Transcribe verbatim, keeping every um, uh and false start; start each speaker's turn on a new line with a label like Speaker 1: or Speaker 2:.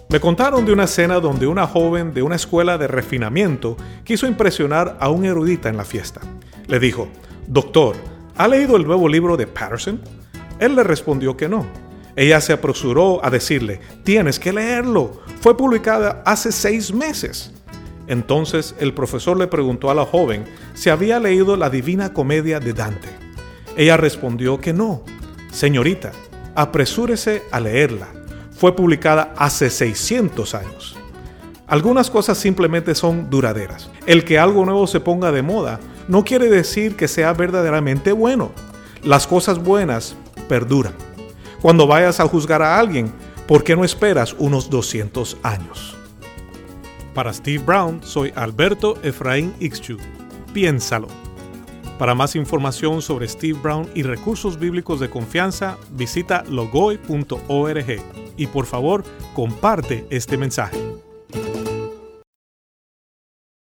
Speaker 1: Me contaron de una escena donde una joven de una escuela de refinamiento quiso impresionar a un erudita en la fiesta. Le dijo: «Doctor, ¿ha leído el nuevo libro de Patterson?». Él le respondió que no. Ella se apresuró a decirle: «Tienes que leerlo, fue publicada hace seis meses». Entonces el profesor le preguntó a la joven si había leído la Divina Comedia de Dante. Ella respondió que no. «Señorita, apresúrese a leerla. Fue publicada hace seiscientos años». Algunas cosas simplemente son duraderas. El que algo nuevo se ponga de moda no quiere decir que sea verdaderamente bueno. Las cosas buenas perduran. Cuando vayas a juzgar a alguien, ¿por qué no esperas unos doscientos años? Para Steve Brown, soy Alberto Efraín Ixchu. Piénsalo. Para más información sobre Steve Brown y recursos bíblicos de confianza, visita logoy punto org y por favor, comparte este mensaje.